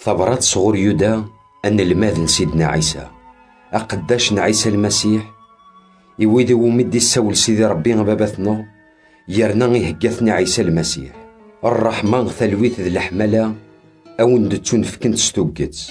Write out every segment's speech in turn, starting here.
ثبرات صغور يودا أن الماذن سيدنا عيسى أقداش عيسى المسيح يويدي ومدي السول سيدي ربي باباتنا يرنا يهقثنا عيسى المسيح الرحمن ثلويت ذي الحملة أو ندتون فكنت ستوقت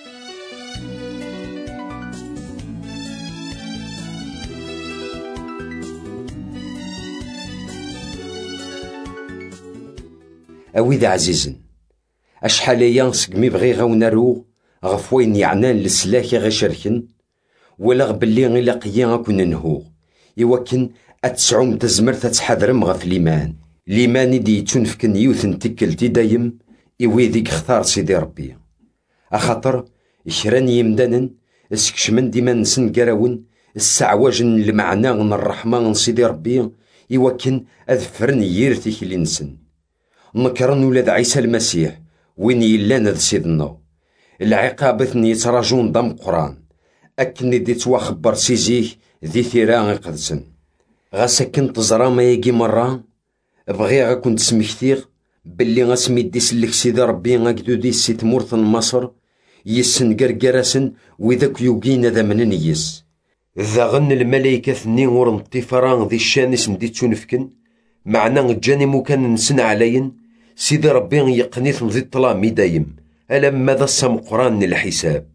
أويد عزيزن أشحال يانسك ميبغي غاونارو غفوين يعنان لسلاكي غشركن ولا غبلي غيلا قيا غاكون نهو يوكن أتسعوم تزمر تتحذرم غف ليمان يدي تنفكن يوثن تكلتي دايم إويديك اختار سيدي ربي أخاطر إشران يمدانن اسكشمن ديما نسن قراون السعواجن المعنى من الرحمن سيدي ربي يوكن أذفرن ييرتيك اللي نسن نكرن ولاد عيسى المسيح وين يلان ذ سيدنا العقابة يتراجون ضم قران أكن دي تواخبر سيزيه ذي ثيران قدسن غاسكن تزرا ما يجي مرة بغي غاكون تسمكتيغ باللي غاسمي دي سلك سيدي ربي غاكدو دي سيت مورثن مصر يسن قرقراسن وذاك يوقين ذا منن يس ذا غن الملايكة ثنين ورن طفران ذي الشانس ندي تشونفكن معنا جاني مكان نسن علين سيدي ربي يقنيث ذي الطلامي دايم ألم ماذا السم قران الحساب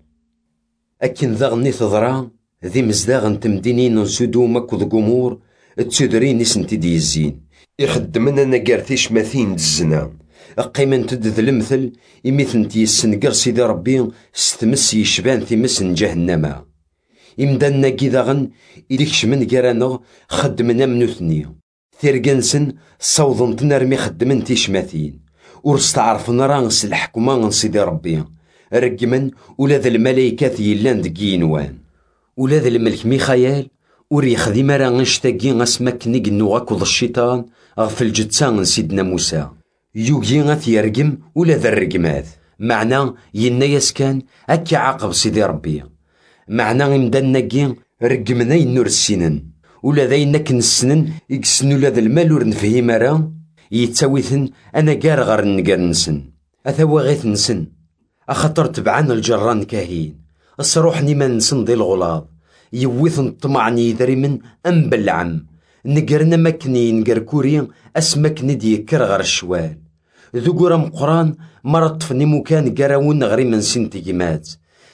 أكن ذا غني تضرا ذي مزداغن تمدينين نسودومك وذ قمور تسودرين نسنتي دي الزين يخدمنا نقارتيش ماثين دزنا قيمن تدذ المثل يمثل تيسنقر سيدي ربي ستمس يشبان ثمسن جهنما يمدنا كذاغن إليكش من قرانا خدمنا منوثني ثيرقنسن صوضن تنرمي خدمن تيشماثين ورستعرفنا رانس الحكمة سيدي ربي رقمن ولاذ الملايكات يلان دقينوان ولاذ الملك ميخايل وريخدي مرا نشتاقي اسمك نقنو غاكوض الشيطان غف الجتسان سيدنا موسى يوغي غاث يرقم ولاذ الرقمات معنى ينايس كان أكي عاقب سيدي ربي معنى امدان نقين رقمنا ينور السنن ولا ذاينك نسنن يقسنو لاذ المال ورنفهي مرا يتساويثن أنا قارغر نقار نسن أثوا غيث نسن أخطر تبعان الجران كاهين الصروحني ما نسن ذي الغلاظ يوثن طمعني ذري من أنبلعم نقرنا مكني نقر كوري أسمك ندي كرغر الشوال ذو مقران مرطفني مكان قراون غري من سنتي جمات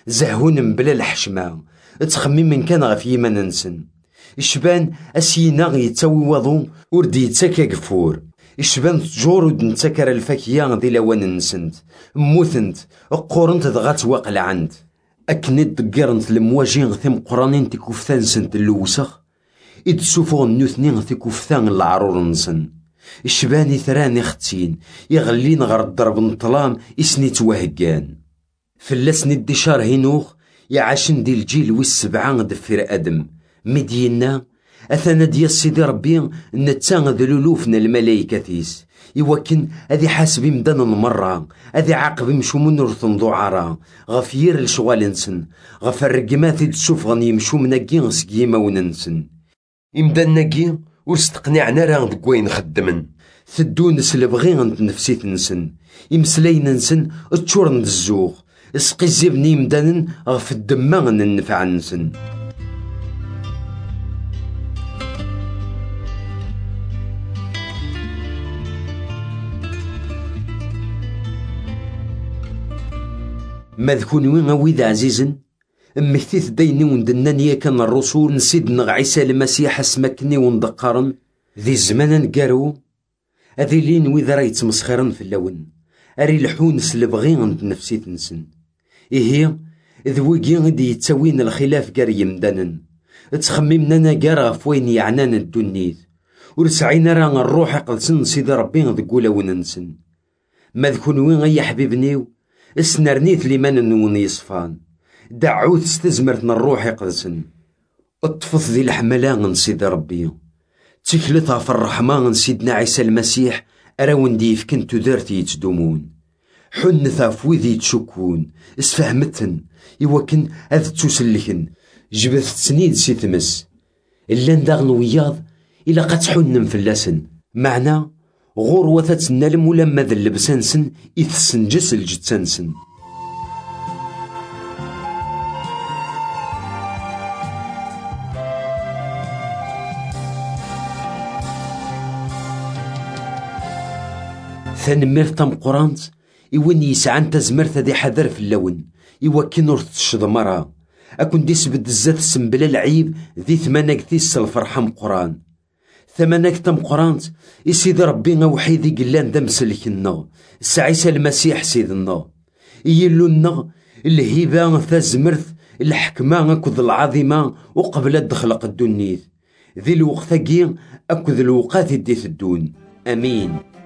زهون بلا الحشمة تخمي من كان غفي ما ننسن إشبان أسينا يتسوي وضو وردي يتسكى قفور إشبان تجور ودنتكر الفاكيان ذي لوان نسنت موثنت قورنت ضغات واقل عند أكنت دقرنت المواجين ثم قرانين تكوفتان سنت اللوسخ إد سوفون نوثنين تكوفتان العرور نسن إشباني ثراني ختين يغلين غير الضرب نطلام إسني توهقان فلسني الدشار هينوخ يعاشن دي الجيل والسبعان دفير أدم مدينا أثنى ديال سيدي ربي نتان ذلولوفنا الملايكة تيس يوكن أذي حاسبي مدانا مرة أذي عاقبي مشو من رثن ضعارا غفير الشغال نسن غف الرقمات تشوف غني يمشو مناقين سقيمة وننسن إمدان ناقين ورستقنعنا راه دقوين خدمن ثدونس لبغي غنت نفسيت نسن يمسلين نسن تشور ندزوغ اسقي الزبني مدانن غف الدماغ ننفع نسن ماذكون وين ويد عزيزن مكتيت ديني وندناني كان الرسول نسيدنا عيسى المسيح اسمكني وندقرن ذي الزمان نقارو هذي لين ويذا راه يتمسخرن في اللون اري الحونس اللي بغي عند نفسيت نسن هي ذويقي غدي يتسوين الخلاف قاري يمدانن تخممنا نقار غف وين يعنان الدنيت ورسعينا راه الروح قلسن سيدي ربي ذقولا وننسن ماذكون وين يا حبيبنيو اسنرنيت لمن نون يصفان دعوت استزمرتنا الروح يقدسن اطفث ذي الحملان سيدي ربي تكلتها في الرحمن سيدنا عيسى المسيح اراون ديف كنتو دارتي يتدومون حنثا فوذي تشكون اسفهمتن يوكن اذ تسلكن جبثت سنيد سيتمس الا نداغن وياض الا قتحن فلاسن معنى غور وثت النلم ولما ذا اللبسانسن إثسنجس الجتسانسن تنميرت مقرانت إوين يسعان تزمرت ذي حذر في اللون إوكين ور تشد مرة أكون دي سبد الزات السنبلا العيب ذي ثمانك ثيس الفرحة مقران ثمانك تمقرانت إسيد ربي وحيدي قلان دم سلكنا السعيسى المسيح سيدنا إيلونا الهبة ثازمرث الحكمة أكد العظيمة وقبل دخلق الدنيث ذي الوقت أكد الوقات ديث الدون. أمين.